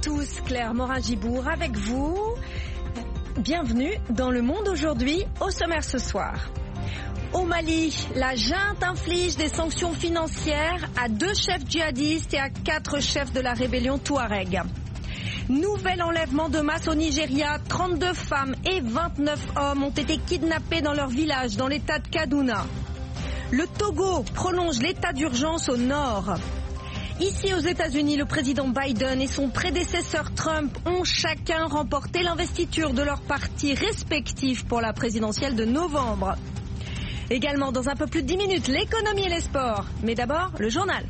tous, Claire Morin-Gibour avec vous. Bienvenue dans Le Monde aujourd'hui, au sommaire ce soir. Au Mali, la junte inflige des sanctions financières à 2 chefs djihadistes et à 4 chefs de la rébellion Touareg. Nouvel enlèvement de masse au Nigeria, 32 femmes et 29 hommes ont été kidnappés dans leur village dans l'état de Kaduna. Le Togo prolonge l'état d'urgence au nord. Ici aux États-Unis, le président Biden et son prédécesseur Trump ont chacun remporté l'investiture de leurs partis respectifs pour la présidentielle de novembre. Également dans un peu plus de 10 minutes, l'économie et les sports. Mais d'abord, le journal.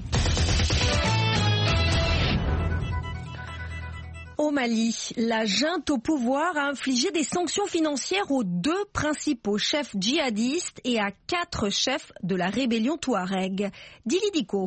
Au Mali, la junte au pouvoir a infligé des sanctions financières aux 2 principaux chefs djihadistes et à 4 chefs de la rébellion Touareg. Dili Diko.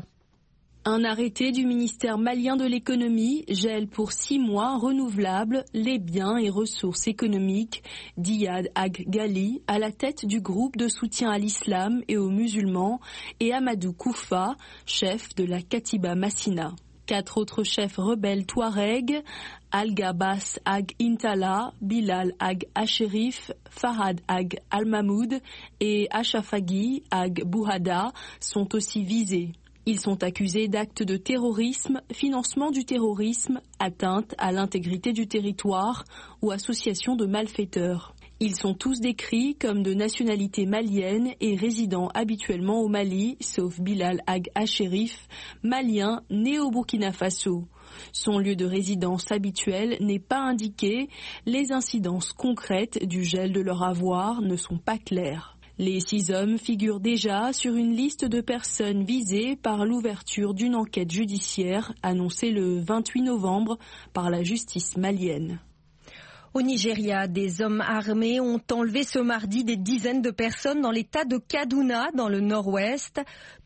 Un arrêté du ministère malien de l'économie gèle pour 6 mois renouvelables les biens et ressources économiques d'Iyad Ag Ghali à la tête du groupe de soutien à l'islam et aux musulmans et Amadou Koufa, chef de la Katiba Massina. 4 autres chefs rebelles Touareg, Al-Gabas Ag Intala, Bilal Ag Asherif, Farhad Ag Al-Mahmoud et Achafaghi Ag Bouhada sont aussi visés. Ils sont accusés d'actes de terrorisme, financement du terrorisme, atteinte à l'intégrité du territoire ou association de malfaiteurs. Ils sont tous décrits comme de nationalité malienne et résidant habituellement au Mali, sauf Bilal Ag Asherif, malien né au Burkina Faso. Son lieu de résidence habituel n'est pas indiqué, les incidences concrètes du gel de leur avoir ne sont pas claires. Les 6 hommes figurent déjà sur une liste de personnes visées par l'ouverture d'une enquête judiciaire annoncée le 28 novembre par la justice malienne. Au Nigeria, des hommes armés ont enlevé ce mardi des dizaines de personnes dans l'état de Kaduna, dans le nord-ouest.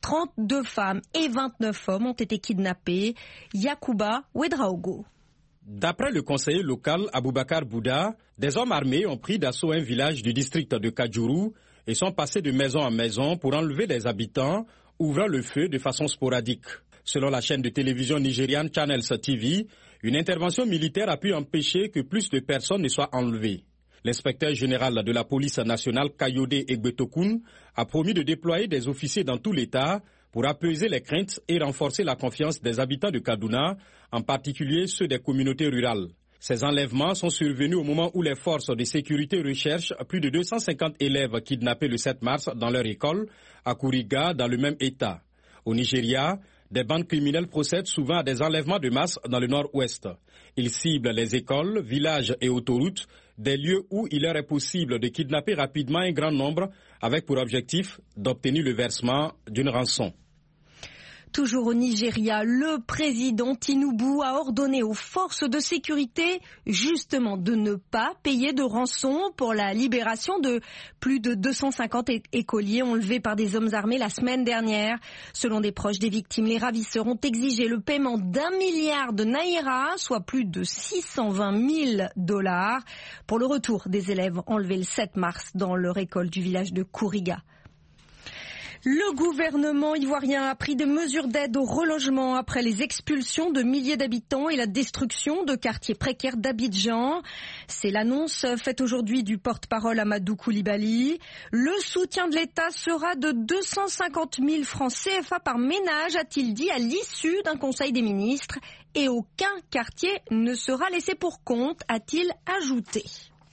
32 femmes et 29 hommes ont été kidnappés. Yakuba Ouedraogo. D'après le conseiller local Aboubakar Bouda, des hommes armés ont pris d'assaut un village du district de Kajuru et sont passés de maison en maison pour enlever les habitants, ouvrant le feu de façon sporadique. Selon la chaîne de télévision nigériane Channels TV, une intervention militaire a pu empêcher que plus de personnes ne soient enlevées. L'inspecteur général de la police nationale Kayode Egbetokun a promis de déployer des officiers dans tout l'État pour apaiser les craintes et renforcer la confiance des habitants de Kaduna, en particulier ceux des communautés rurales. Ces enlèvements sont survenus au moment où les forces de sécurité recherchent plus de 250 élèves kidnappés le 7 mars dans leur école à Kuriga, dans le même État. Au Nigeria, des bandes criminelles procèdent souvent à des enlèvements de masse dans le nord-ouest. Ils ciblent les écoles, villages et autoroutes, des lieux où il leur est possible de kidnapper rapidement un grand nombre avec pour objectif d'obtenir le versement d'une rançon. Toujours au Nigeria, le président Tinubu a ordonné aux forces de sécurité justement de ne pas payer de rançon pour la libération de plus de 250 écoliers enlevés par des hommes armés la semaine dernière. Selon des proches des victimes, les ravisseurs ont exigé le paiement d'1 milliard de naira, soit plus de 620 000 $, pour le retour des élèves enlevés le 7 mars dans leur école du village de Kuriga. Le gouvernement ivoirien a pris des mesures d'aide au relogement après les expulsions de milliers d'habitants et la destruction de quartiers précaires d'Abidjan. C'est l'annonce faite aujourd'hui du porte-parole Amadou Koulibaly. Le soutien de l'État sera de 250 000 francs CFA par ménage, a-t-il dit à l'issue d'un conseil des ministres. Et aucun quartier ne sera laissé pour compte, a-t-il ajouté.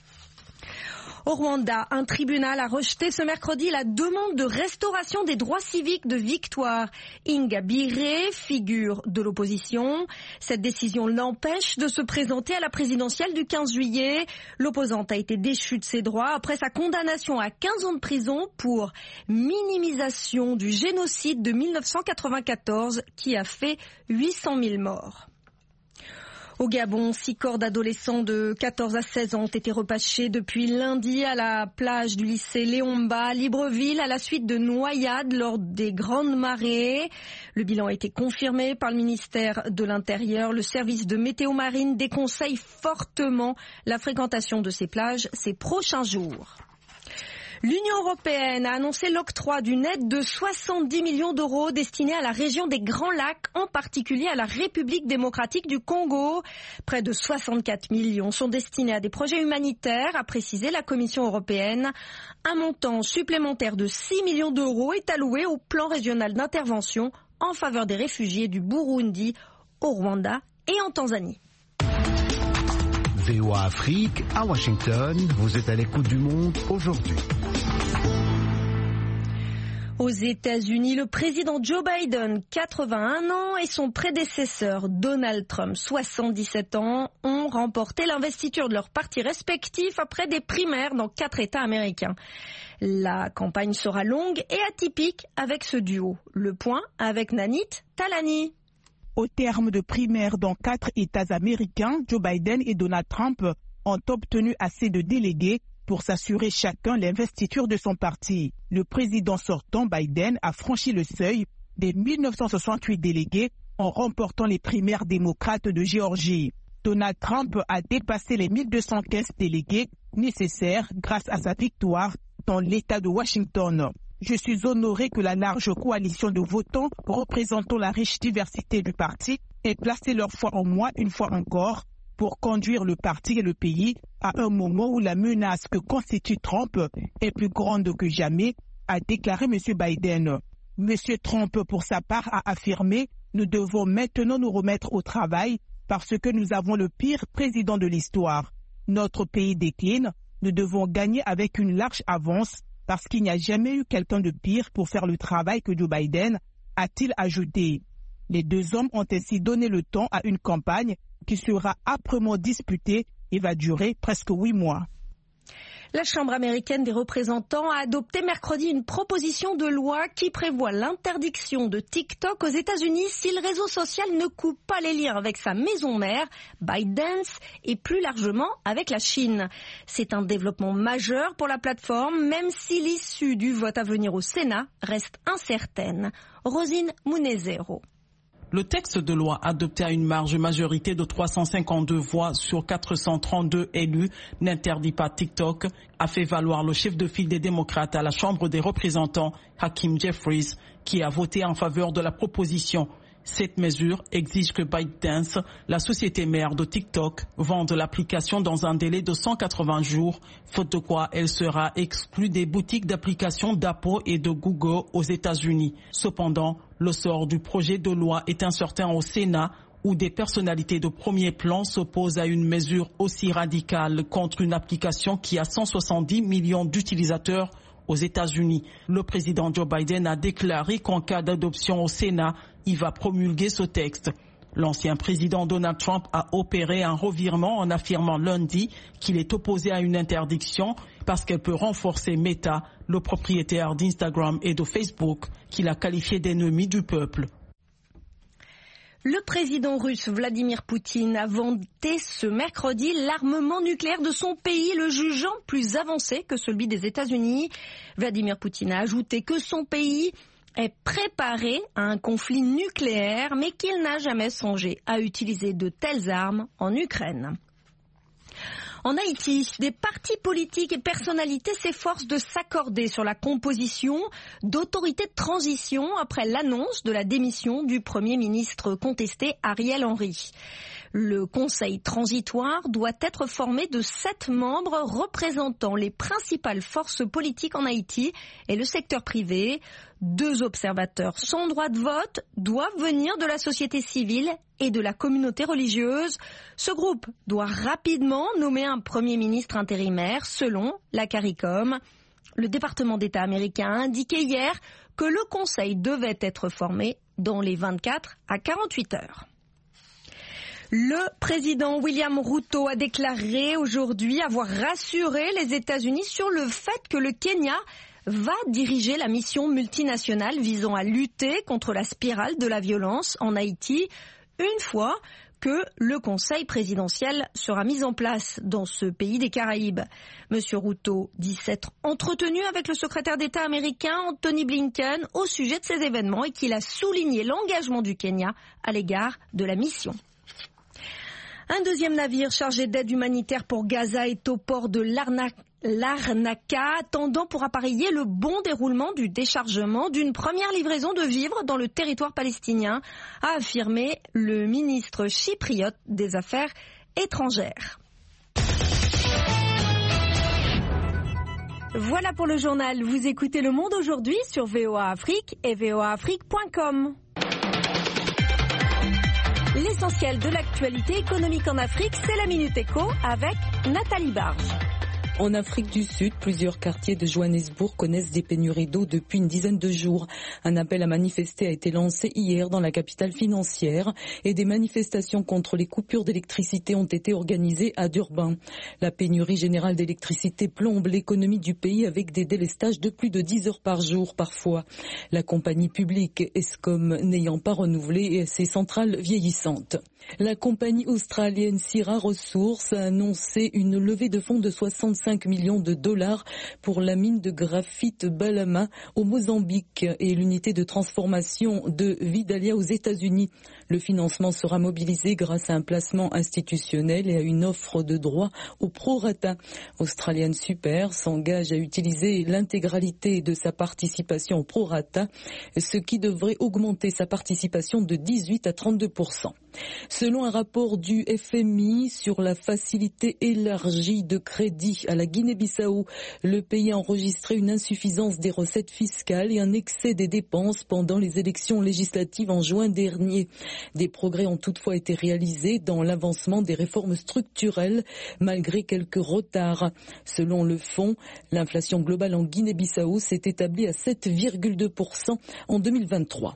Au Rwanda, un tribunal a rejeté ce mercredi la demande de restauration des droits civiques de Victoire Ingabire, figure de l'opposition. Cette décision l'empêche de se présenter à la présidentielle du 15 juillet. L'opposante a été déchue de ses droits après sa condamnation à 15 ans de prison pour minimisation du génocide de 1994 qui a fait 800 000 morts. Au Gabon, 6 corps d'adolescents de 14 à 16 ans ont été repêchés depuis lundi à la plage du lycée Léomba à Libreville à la suite de noyades lors des grandes marées. Le bilan a été confirmé par le ministère de l'Intérieur. Le service de météo marine déconseille fortement la fréquentation de ces plages ces prochains jours. L'Union européenne a annoncé l'octroi d'une aide de 70 millions d'euros destinée à la région des Grands Lacs, en particulier à la République démocratique du Congo. Près de 64 millions sont destinés à des projets humanitaires, a précisé la Commission européenne. Un montant supplémentaire de 6 millions d'euros est alloué au plan régional d'intervention en faveur des réfugiés du Burundi, au Rwanda et en Tanzanie. VOA Afrique, à Washington, vous êtes à l'écoute du monde aujourd'hui. Aux États-Unis, le président Joe Biden, 81 ans, et son prédécesseur Donald Trump, 77 ans, ont remporté l'investiture de leurs partis respectifs après des primaires dans 4 États américains. La campagne sera longue et atypique avec ce duo. Le point avec Nanit Talani. Au terme de primaires dans 4 États américains, Joe Biden et Donald Trump ont obtenu assez de délégués pour s'assurer chacun l'investiture de son parti. Le président sortant, Biden, a franchi le seuil des 1968 délégués en remportant les primaires démocrates de Géorgie. Donald Trump a dépassé les 1215 délégués nécessaires grâce à sa victoire dans l'État de Washington. Je suis honoré que la large coalition de votants représentant la riche diversité du parti ait placé leur foi en moi une fois encore pour conduire le parti et le pays à un moment où la menace que constitue Trump est plus grande que jamais, a déclaré M. Biden. M. Trump, pour sa part, a affirmé « Nous devons maintenant nous remettre au travail parce que nous avons le pire président de l'histoire. Notre pays décline, nous devons gagner avec une large avance parce qu'il n'y a jamais eu quelqu'un de pire pour faire le travail que Joe Biden », a-t-il ajouté. Les deux hommes ont ainsi donné le temps à une campagne qui sera âprement disputée et va durer presque 8 mois. La Chambre américaine des représentants a adopté mercredi une proposition de loi qui prévoit l'interdiction de TikTok aux États-Unis si le réseau social ne coupe pas les liens avec sa maison mère, ByteDance, et plus largement avec la Chine. C'est un développement majeur pour la plateforme, même si l'issue du vote à venir au Sénat reste incertaine. Rosine Munezero. Le texte de loi adopté à une large majorité de 352 voix sur 432 élus n'interdit pas TikTok, a fait valoir le chef de file des démocrates à la Chambre des représentants, Hakeem Jeffries, qui a voté en faveur de la proposition. Cette mesure exige que ByteDance, la société mère de TikTok, vende l'application dans un délai de 180 jours, faute de quoi elle sera exclue des boutiques d'applications d'Apple et de Google aux États-Unis. Cependant, le sort du projet de loi est incertain au Sénat, où des personnalités de premier plan s'opposent à une mesure aussi radicale contre une application qui a 170 millions d'utilisateurs aux États-Unis. Le président Joe Biden a déclaré qu'en cas d'adoption au Sénat, il va promulguer ce texte. L'ancien président Donald Trump a opéré un revirement en affirmant lundi qu'il est opposé à une interdiction parce qu'elle peut renforcer Meta, le propriétaire d'Instagram et de Facebook, qu'il a qualifié d'ennemi du peuple. Le président russe Vladimir Poutine a vanté ce mercredi l'armement nucléaire de son pays, le jugeant plus avancé que celui des États-Unis. Vladimir Poutine a ajouté que son pays est préparé à un conflit nucléaire, mais qu'il n'a jamais songé à utiliser de telles armes en Ukraine. En Haïti, des partis politiques et personnalités s'efforcent de s'accorder sur la composition d'autorités de transition après l'annonce de la démission du Premier ministre contesté Ariel Henry. Le conseil transitoire doit être formé de 7 membres représentant les principales forces politiques en Haïti et le secteur privé. 2 observateurs sans droit de vote doivent venir de la société civile et de la communauté religieuse. Ce groupe doit rapidement nommer un Premier ministre intérimaire selon la CARICOM. Le département d'État américain a indiqué hier que le conseil devait être formé dans les 24 à 48 heures. Le président William Ruto a déclaré aujourd'hui avoir rassuré les États-Unis sur le fait que le Kenya va diriger la mission multinationale visant à lutter contre la spirale de la violence en Haïti une fois que le conseil présidentiel sera mis en place dans ce pays des Caraïbes. Monsieur Ruto dit s'être entretenu avec le secrétaire d'État américain Anthony Blinken au sujet de ces événements et qu'il a souligné l'engagement du Kenya à l'égard de la mission. Un deuxième navire chargé d'aide humanitaire pour Gaza est au port de Larnaca Larnaca, attendant pour appareiller le bon déroulement du déchargement d'une première livraison de vivres dans le territoire palestinien, a affirmé le ministre chypriote des Affaires étrangères. Voilà pour le journal. Vous écoutez Le Monde aujourd'hui sur VOA Afrique et voaafrique.com. L'essentiel de l'actualité économique en Afrique, c'est la Minute Éco avec Nathalie Barge. En Afrique du Sud, plusieurs quartiers de Johannesburg connaissent des pénuries d'eau depuis une dizaine de jours. Un appel à manifester a été lancé hier dans la capitale financière et des manifestations contre les coupures d'électricité ont été organisées à Durban. La pénurie générale d'électricité plombe l'économie du pays avec des délestages de plus de 10 heures par jour parfois. La compagnie publique Eskom n'ayant pas renouvelé ses centrales vieillissantes. La compagnie australienne Syrah Resources a annoncé une levée de fonds de 65 millions de dollars pour la mine de graphite Balama au Mozambique et l'unité de transformation de Vidalia aux États-Unis. Le financement sera mobilisé grâce à un placement institutionnel et à une offre de droit au prorata. Australian Super s'engage à utiliser l'intégralité de sa participation au prorata, ce qui devrait augmenter sa participation de 18 à 32%. Selon un rapport du FMI sur la facilité élargie de crédit à la Guinée-Bissau, le pays a enregistré une insuffisance des recettes fiscales et un excès des dépenses pendant les élections législatives en juin dernier. Des progrès ont toutefois été réalisés dans l'avancement des réformes structurelles, malgré quelques retards. Selon le fonds, l'inflation globale en Guinée-Bissau s'est établie à 7,2% en 2023.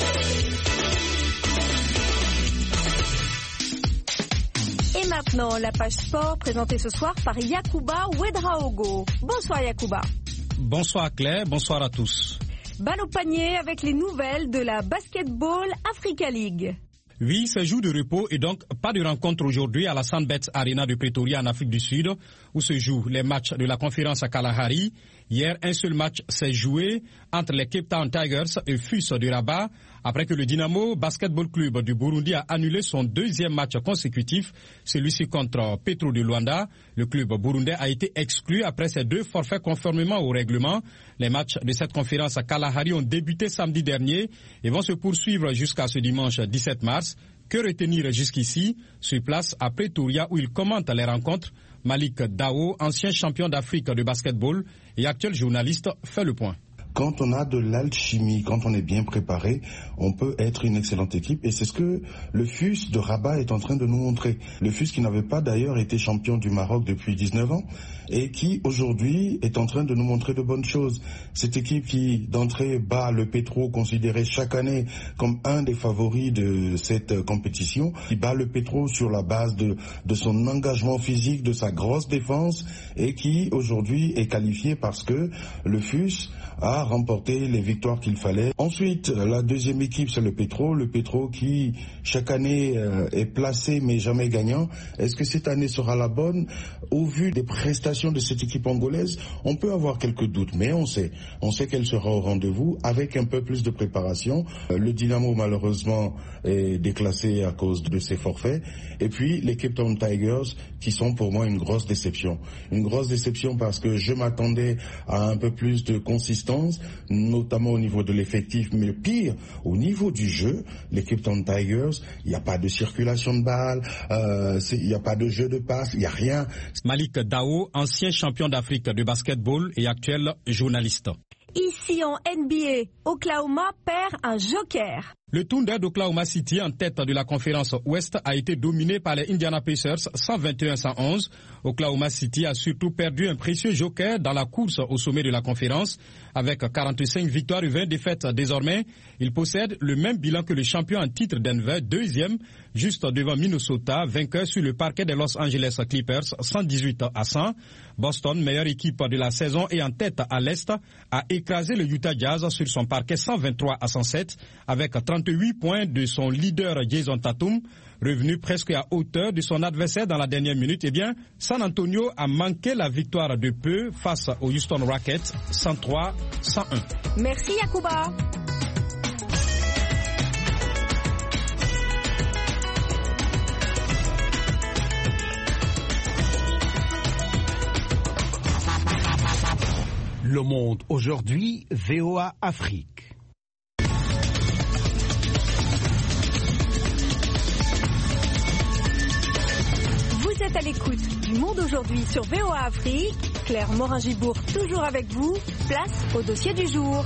Et maintenant, la page sport présentée ce soir par Yacouba Ouedraogo. Bonsoir Yacouba. Bonsoir Claire, bonsoir à tous. Balle au panier avec les nouvelles de la Basketball Africa League. Oui, c'est jour de repos et donc pas de rencontre aujourd'hui à la Sandbet Arena de Pretoria en Afrique du Sud où se jouent les matchs de la conférence à Kalahari. Hier, un seul match s'est joué entre les Cape Town Tigers et FUS de Rabat après que le Dynamo Basketball Club du Burundi a annulé son deuxième match consécutif, celui-ci contre Petro de Luanda. Le club burundais a été exclu après ses 2 forfaits conformément au règlement. Les matchs de cette conférence à Kalahari ont débuté samedi dernier et vont se poursuivre jusqu'à ce dimanche 17 mars. Que retenir jusqu'ici? Sur place à Pretoria où il commente les rencontres, Malik Dao, ancien champion d'Afrique de basketball et actuel journaliste, fait le point. Quand on a de l'alchimie, quand on est bien préparé, on peut être une excellente équipe. Et c'est ce que le FUS de Rabat est en train de nous montrer. Le FUS qui n'avait pas d'ailleurs été champion du Maroc depuis 19 ans et qui aujourd'hui est en train de nous montrer de bonnes choses. Cette équipe qui d'entrée bat le Petro, considéré chaque année comme un des favoris de cette compétition, qui bat le Petro sur la base de son engagement physique, de sa grosse défense et qui aujourd'hui est qualifié parce que le FUS a remporté les victoires qu'il fallait. Ensuite, la deuxième équipe, c'est le Petro qui chaque année est placé mais jamais gagnant. Est-ce que cette année sera la bonne? Au vu des prestations de cette équipe angolaise, on peut avoir quelques doutes, mais on sait qu'elle sera au rendez-vous avec un peu plus de préparation. Le Dynamo malheureusement est déclassé à cause de ses forfaits. Et puis les Cape Town Tigers qui sont pour moi une grosse déception. Une grosse déception parce que je m'attendais à un peu plus de consistance, notamment au niveau de l'effectif, mais le pire, au niveau du jeu, les Cape Town Tigers, il n'y a pas de circulation de balles, il n'y a pas de jeu de passe, il n'y a rien. Malik Dao, ancien champion d'Afrique de basketball et actuel journaliste. Ici en NBA, Oklahoma perd un joker. Le Thunder d'Oklahoma City, en tête de la conférence Ouest, a été dominé par les Indiana Pacers 121-111. Oklahoma City a surtout perdu un précieux joker dans la course au sommet de la conférence. Avec 45 victoires et 20 défaites désormais, il possède le même bilan que le champion en titre Denver, deuxième, juste devant Minnesota, vainqueur sur le parquet des Los Angeles Clippers 118-100. Boston, meilleure équipe de la saison et en tête à l'Est, a écrasé le Utah Jazz sur son parquet 123-107 avec 38 points de son leader Jason Tatum, revenu presque à hauteur de son adversaire dans la dernière minute. Eh bien, San Antonio a manqué la victoire de peu face aux Houston Rockets 103-101. Merci Yacouba. Le Monde aujourd'hui, VOA Afrique. Vous êtes à l'écoute du Monde aujourd'hui sur VOA Afrique. Claire Morin-Gibourg toujours avec vous. Place au dossier du jour.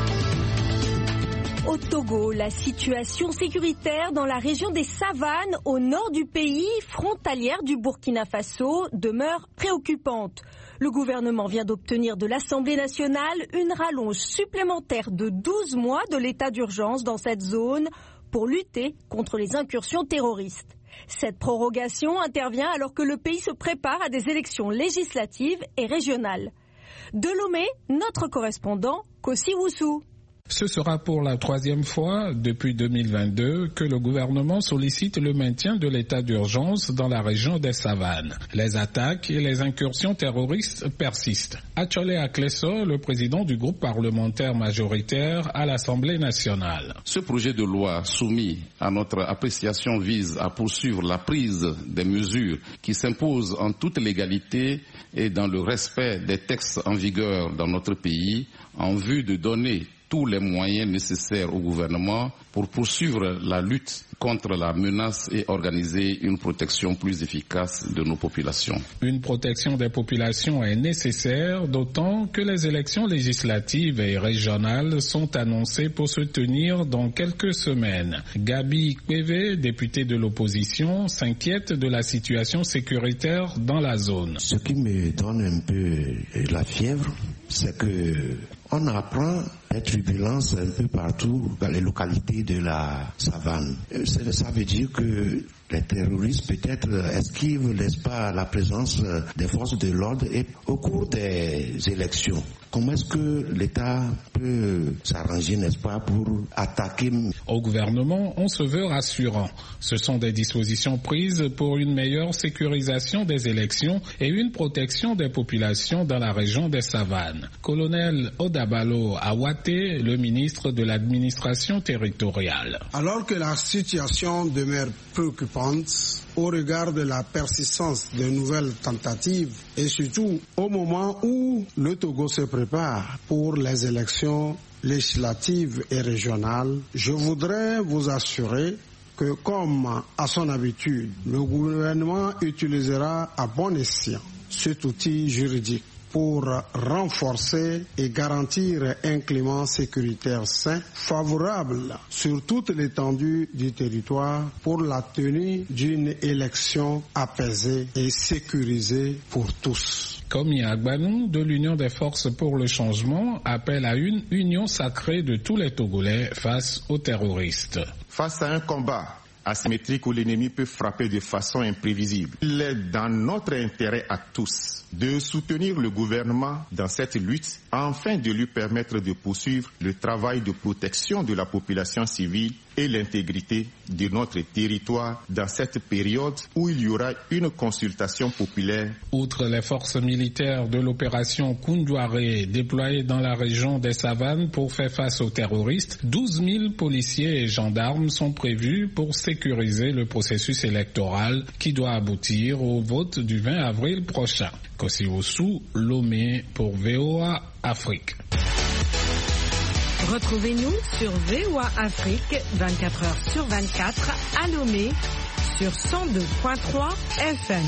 Au Togo, la situation sécuritaire dans la région des savanes au nord du pays, frontalière du Burkina Faso, demeure préoccupante. Le gouvernement vient d'obtenir de l'Assemblée nationale une rallonge supplémentaire de 12 mois de l'état d'urgence dans cette zone pour lutter contre les incursions terroristes. Cette prorogation intervient alors que le pays se prépare à des élections législatives et régionales. De Lomé, notre correspondant, Kossi Woussou. Ce sera pour la 3e fois depuis 2022 que le gouvernement sollicite le maintien de l'état d'urgence dans la région des savanes. Les attaques et les incursions terroristes persistent. Achole Akleso, le président du groupe parlementaire majoritaire à l'Assemblée nationale. Ce projet de loi soumis à notre appréciation vise à poursuivre la prise des mesures qui s'imposent en toute légalité et dans le respect des textes en vigueur dans notre pays en vue de donner tous les moyens nécessaires au gouvernement pour poursuivre la lutte contre la menace et organiser une protection plus efficace de nos populations. Une protection des populations est nécessaire, d'autant que les élections législatives et régionales sont annoncées pour se tenir dans quelques semaines. Gabi Kpeve, député de l'opposition, s'inquiète de la situation sécuritaire dans la zone. Ce qui me donne un peu la fièvre, c'est que on apprend les turbulences un peu partout dans les localités de la savane. Ça veut dire que les terroristes peut-être esquivent, n'est-ce pas, la présence des forces de l'ordre et au cours des élections. Comment est-ce que l'État peut s'arranger, n'est-ce pas, pour attaquer? Au gouvernement, on se veut rassurant. Ce sont des dispositions prises pour une meilleure sécurisation des élections et une protection des populations dans la région des savanes. Colonel Odabalo Awate, le ministre de l'administration territoriale. Alors que la situation demeure préoccupante au regard de la persistance de nouvelles tentatives et surtout au moment où le Togo se prépare pour les élections législatives et régionales, je voudrais vous assurer que, comme à son habitude, le gouvernement utilisera à bon escient cet outil juridique pour renforcer et garantir un climat sécuritaire sain, favorable sur toute l'étendue du territoire pour la tenue d'une élection apaisée et sécurisée pour tous. Komi Agbanou de l'Union des forces pour le changement appelle à une union sacrée de tous les Togolais face aux terroristes. Face à un combat asymétrique où l'ennemi peut frapper de façon imprévisible, il est dans notre intérêt à tous de soutenir le gouvernement dans cette lutte afin de lui permettre de poursuivre le travail de protection de la population civile et l'intégrité de notre territoire dans cette période où il y aura une consultation populaire. Outre les forces militaires de l'opération Koundouaré déployées dans la région des savanes pour faire face aux terroristes, 12 000 policiers et gendarmes sont prévus pour sécuriser le processus électoral qui doit aboutir au vote du 20 avril prochain. Kossi Woussou, Lomé pour VOA Afrique. Retrouvez-nous sur VOA Afrique 24h sur 24 à Lomé sur 102.3 FM.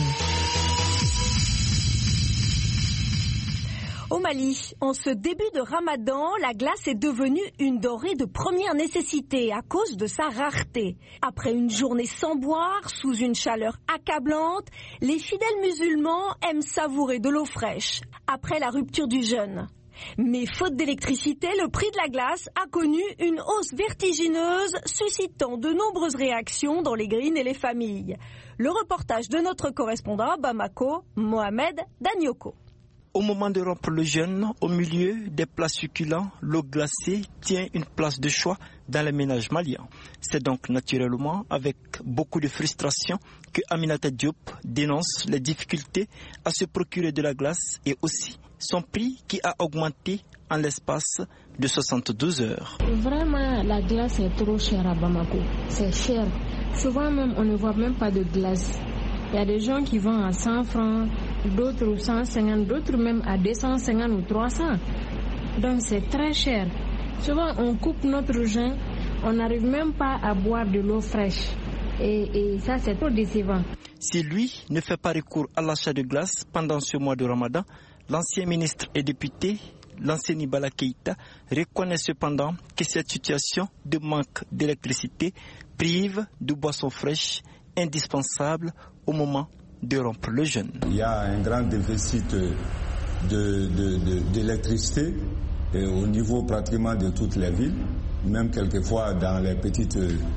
Au Mali, en ce début de Ramadan, la glace est devenue une denrée de première nécessité à cause de sa rareté. Après une journée sans boire, sous une chaleur accablante, les fidèles musulmans aiment savourer de l'eau fraîche après la rupture du jeûne. Mais faute d'électricité, le prix de la glace a connu une hausse vertigineuse, suscitant de nombreuses réactions dans les grines et les familles. Le reportage de notre correspondant à Bamako, Mohamed Danyoko. Au moment de rompre le jeûne, au milieu des plats succulents, l'eau glacée tient une place de choix dans les ménages maliens. C'est donc naturellement avec beaucoup de frustration que Aminata Diop dénonce les difficultés à se procurer de la glace et aussi son prix qui a augmenté en l'espace de 72 heures. Vraiment, la glace est trop chère à Bamako. C'est cher. Souvent même, on ne voit même pas de glace. Il y a des gens qui vendent à 100 francs, d'autres 150, d'autres même à 250 ou 300. Donc c'est très cher. Souvent on coupe notre juin, on n'arrive même pas à boire de l'eau fraîche. Et ça c'est trop décevant. Si lui ne fait pas recours à l'achat de glace pendant ce mois de Ramadan, l'ancien ministre et député Lansana Bala Keïta reconnaît cependant que cette situation de manque d'électricité prive de boissons fraîches indispensables au moment de rompre le jeûne. Il y a un grand déficit d'électricité au niveau pratiquement de toutes les villes, même quelquefois dans les petites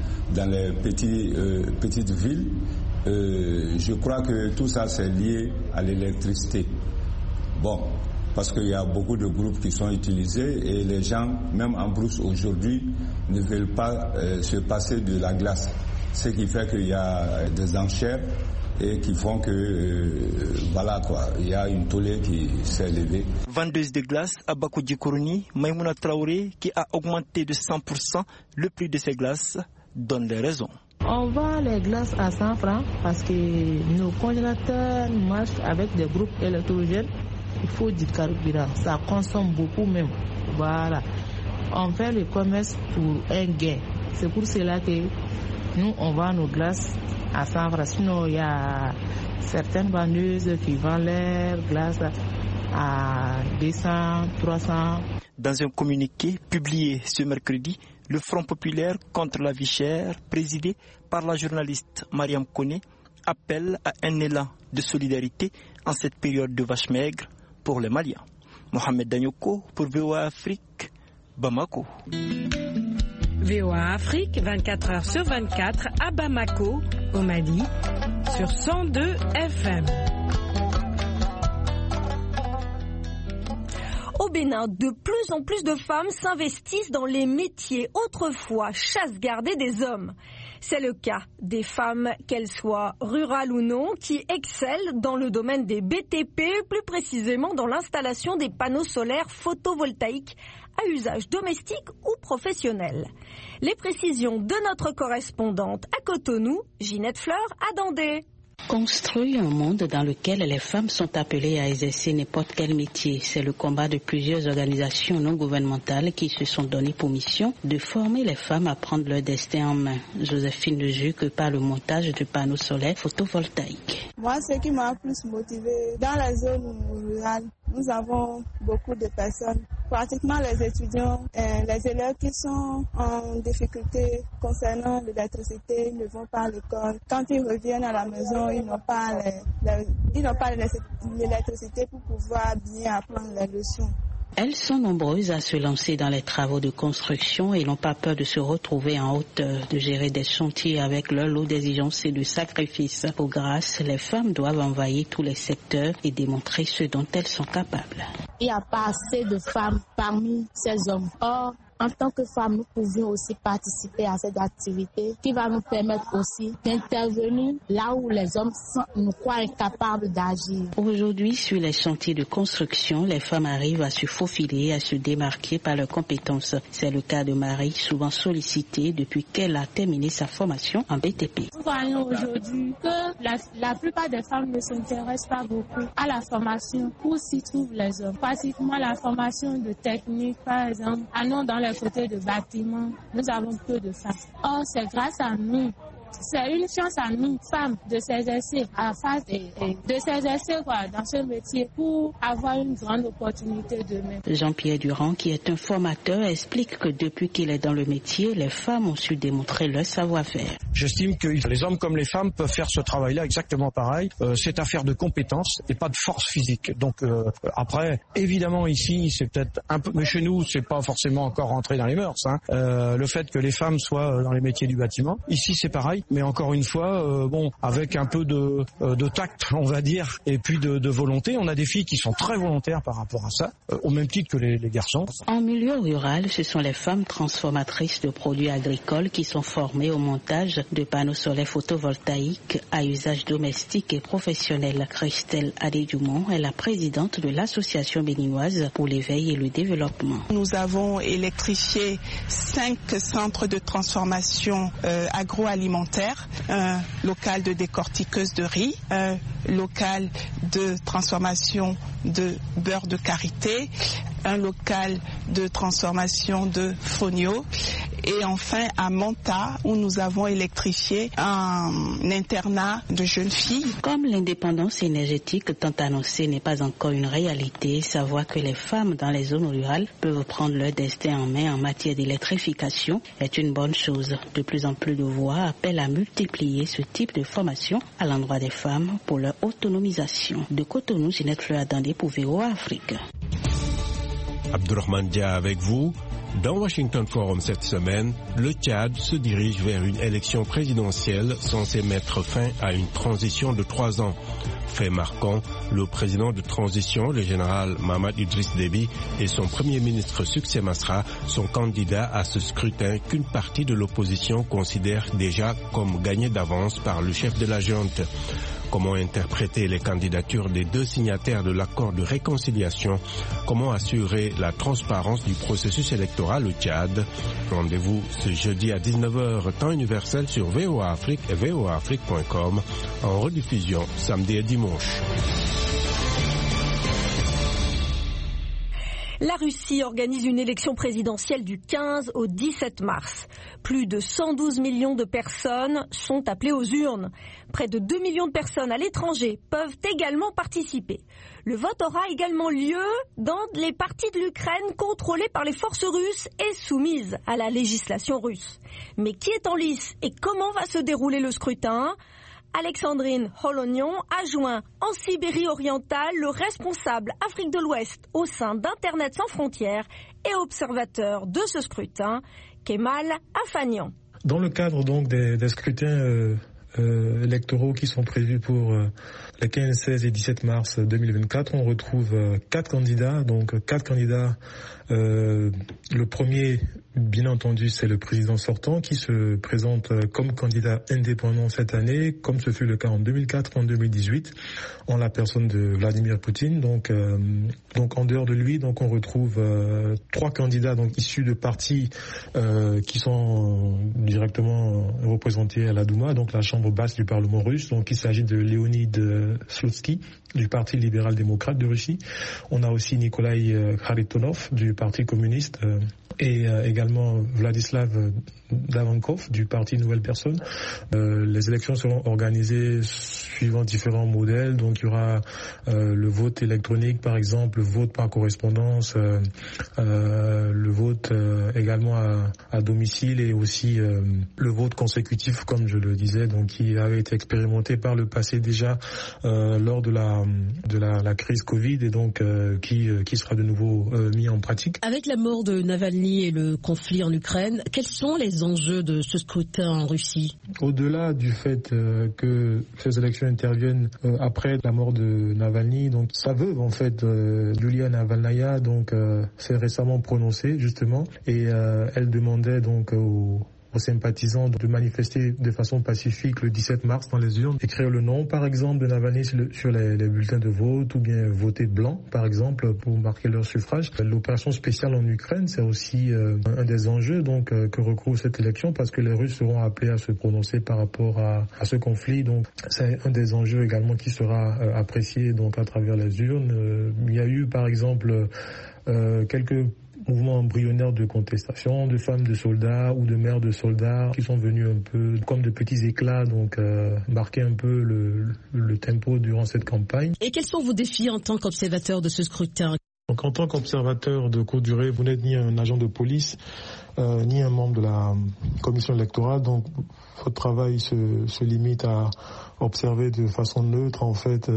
villes. Je crois que tout ça c'est lié à l'électricité. Bon, parce qu'il y a beaucoup de groupes qui sont utilisés et les gens, même en brousse aujourd'hui, ne veulent pas se passer de la glace. Ce qui fait qu'il y a des enchères et qui font que, voilà quoi, il y a une tollée qui s'est levée. Vendeuse de glace à Bakoudji-Kourouni, Maïmouna Traoré, qui a augmenté de 100% le prix de ses glaces, donne les raisons. On vend les glaces à 100 francs parce que nos congélateurs marchent avec des groupes électrogènes. Il faut du carburant, ça consomme beaucoup même. Voilà. On fait le commerce pour un gain. C'est pour cela que nous, on vend nos glaces à 100 francs. Sinon, il y a certaines vendeuses qui vendent leurs glaces à 200, 300. Dans un communiqué publié ce mercredi, le Front populaire contre la vie chère, présidé par la journaliste Mariam Koné, appelle à un élan de solidarité en cette période de vache maigre pour les Maliens. Mohamed Danyoko pour VOA Afrique, Bamako. VOA Afrique, 24 heures sur 24 à Bamako, au Mali, sur 102 FM. Au Bénin, de plus en plus de femmes s'investissent dans les métiers autrefois chasse-gardés des hommes. C'est le cas des femmes, qu'elles soient rurales ou non, qui excellent dans le domaine des BTP, plus précisément dans l'installation des panneaux solaires photovoltaïques à usage domestique ou professionnel. Les précisions de notre correspondante à Cotonou, Ginette Fleur à Dandé. Construire un monde dans lequel les femmes sont appelées à exercer n'importe quel métier, c'est le combat de plusieurs organisations non gouvernementales qui se sont données pour mission de former les femmes à prendre leur destin en main. Joséphine Lejuc par le montage de panneaux solaires photovoltaïques. Moi, ce qui m'a plus motivée, dans la zone rurale, nous avons beaucoup de personnes, pratiquement les étudiants, les élèves qui sont en difficulté concernant l'électricité, ils ne vont pas à l'école. Quand ils reviennent à la maison, ils n'ont pas l'électricité pour pouvoir bien apprendre les leçons. Elles sont nombreuses à se lancer dans les travaux de construction et n'ont pas peur de se retrouver en hauteur, de gérer des chantiers avec leur lot d'exigences et de sacrifices. Pour grâce, les femmes doivent envahir tous les secteurs et démontrer ce dont elles sont capables. Il n'y a pas assez de femmes parmi ces hommes. Or, en tant que femmes, nous pouvions aussi participer à cette activité qui va nous permettre aussi d'intervenir là où les hommes nous croient incapables d'agir. Aujourd'hui, sur les chantiers de construction, les femmes arrivent à se faufiler, à se démarquer par leurs compétences. C'est le cas de Marie, souvent sollicitée depuis qu'elle a terminé sa formation en BTP. Nous voyons aujourd'hui que la plupart des femmes ne s'intéressent pas beaucoup à la formation où s'y trouvent les hommes. Pratiquement la formation de technique, par exemple, allons dans les côtés de bâtiments, nous avons peu de femmes. Or, c'est grâce à nous. C'est une chance à nous, femmes, de s'exercer dans ce métier pour avoir une grande opportunité demain. Jean-Pierre Durand, qui est un formateur, explique que depuis qu'il est dans le métier, les femmes ont su démontrer leur savoir-faire. J'estime que les hommes comme les femmes peuvent faire ce travail-là exactement pareil. C'est affaire de compétences et pas de force physique. Donc après, évidemment ici, c'est peut-être un peu, mais chez nous, c'est pas forcément encore rentré dans les mœurs. Le fait que les femmes soient dans les métiers du bâtiment, ici c'est pareil. Mais encore une fois, avec un peu de tact, on va dire, et puis de volonté. On a des filles qui sont très volontaires par rapport à ça, au même titre que les garçons. En milieu rural, ce sont les femmes transformatrices de produits agricoles qui sont formées au montage de panneaux solaires photovoltaïques à usage domestique et professionnel. Christelle Adé-Dumont est la présidente de l'association béninoise pour l'éveil et le développement. Nous avons électrifié 5 centres de transformation agroalimentaire alimentaire, un local de décortiqueuse de riz, un local de transformation de beurre de karité, un local de transformation de fonio et enfin à Monta où nous avons électrifié un internat de jeunes filles. Comme l'indépendance énergétique tant annoncée n'est pas encore une réalité, savoir que les femmes dans les zones rurales peuvent prendre leur destin en main en matière d'électrification est une bonne chose. De plus en plus de voix appellent à multiplier ce type de formation à l'endroit des femmes pour leur autonomisation. De Cotonou, Ginette Fleur-Dandé pour VOA Afrique. Abdourahmane Dia avec vous. Dans Washington Forum cette semaine, le Tchad se dirige vers une élection présidentielle censée mettre fin à une transition de 3 ans. Fait marquant, le président de transition, le général Mahamat Idriss Déby, et son premier ministre Succès Masra sont candidats à ce scrutin qu'une partie de l'opposition considère déjà comme gagnée d'avance par le chef de la junte. Comment interpréter les candidatures des 2 signataires de l'accord de réconciliation? Comment assurer la transparence du processus électoral au Tchad? Rendez-vous ce jeudi à 19h, temps universel sur VOA Afrique et voaafrique.com, en rediffusion samedi et dimanche. La Russie organise une élection présidentielle du 15 au 17 mars. Plus de 112 millions de personnes sont appelées aux urnes. Près de 2 millions de personnes à l'étranger peuvent également participer. Le vote aura également lieu dans les parties de l'Ukraine contrôlées par les forces russes et soumises à la législation russe. Mais qui est en lice et comment va se dérouler le scrutin ? Alexandrine Holognon a joint en Sibérie orientale le responsable Afrique de l'Ouest au sein d'Internet sans frontières et observateur de ce scrutin, Kemal Afanian. Dans le cadre donc des scrutins électoraux qui sont prévus pour les 15, 16 et 17 mars 2024, on retrouve 4 candidats. Donc 4 candidats. Le premier, bien entendu, c'est le président sortant qui se présente comme candidat indépendant cette année, comme ce fut le cas en 2004 et en 2018, en la personne de Vladimir Poutine. Donc en dehors de lui, donc on retrouve 3 candidats donc issus de partis qui sont directement représentés à la Douma, donc la chambre basse du Parlement russe. Donc il s'agit de Leonid Slutsky du Parti libéral-démocrate de Russie. On a aussi Nikolai Kharitonov du Parti communiste et également Vladislav Davankov du Parti Nouvelle Personne. Les élections seront organisées suivant différents modèles. Donc il y aura le vote électronique par exemple, le vote par correspondance, le vote également à domicile et aussi le vote consécutif comme je le disais, donc qui avait été expérimenté par le passé déjà lors de la crise Covid et donc qui sera de nouveau mis en pratique. Avec la mort de Navalny et le conflit en Ukraine, quels sont les enjeux de ce scrutin en Russie? Au-delà du fait que ces élections interviennent après la mort de Navalny, donc sa veuve en fait, Yulia Navalnaya, donc s'est récemment prononcée justement et elle demandait donc aux sympathisants de manifester de façon pacifique le 17 mars dans les urnes, écrire le nom par exemple de Navalny sur les bulletins de vote ou bien voter blanc par exemple pour marquer leur suffrage. L'opération spéciale en Ukraine, c'est aussi un des enjeux donc que recouvre cette élection parce que les Russes seront appelés à se prononcer par rapport à ce conflit. Donc c'est un des enjeux également qui sera apprécié donc à travers les urnes. Il y a eu par exemple quelques mouvements embryonnaires de contestation, de femmes de soldats ou de mères de soldats qui sont venus un peu comme de petits éclats, donc marquer un peu le tempo durant cette campagne. Et quels sont vos défis en tant qu'observateur de ce scrutin? Donc en tant qu'observateur de courte durée, vous n'êtes ni un agent de police, ni un membre de la commission électorale, donc votre travail se limite à observer de façon neutre en fait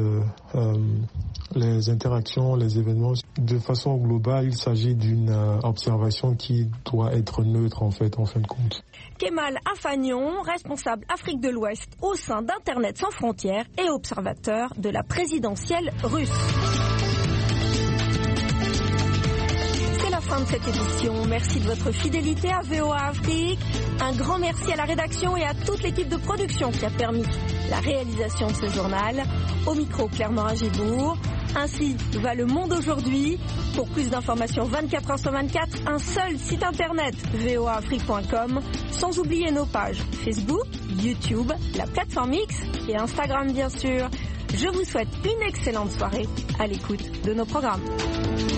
les interactions, les événements. De façon globale, il s'agit d'une observation qui doit être neutre en fait, en fin de compte. Kemal Afanian, responsable Afrique de l'Ouest au sein d'Internet sans frontières et observateur de la présidentielle russe. Fin de cette édition. Merci de votre fidélité à VOA Afrique. Un grand merci à la rédaction et à toute l'équipe de production qui a permis la réalisation de ce journal. Au micro, Claire Morin-Gibourg. Ainsi va le monde aujourd'hui. Pour plus d'informations 24 h sur 24, un seul site internet voaafrique.com, sans oublier nos pages Facebook, YouTube, la plateforme X et Instagram bien sûr. Je vous souhaite une excellente soirée à l'écoute de nos programmes.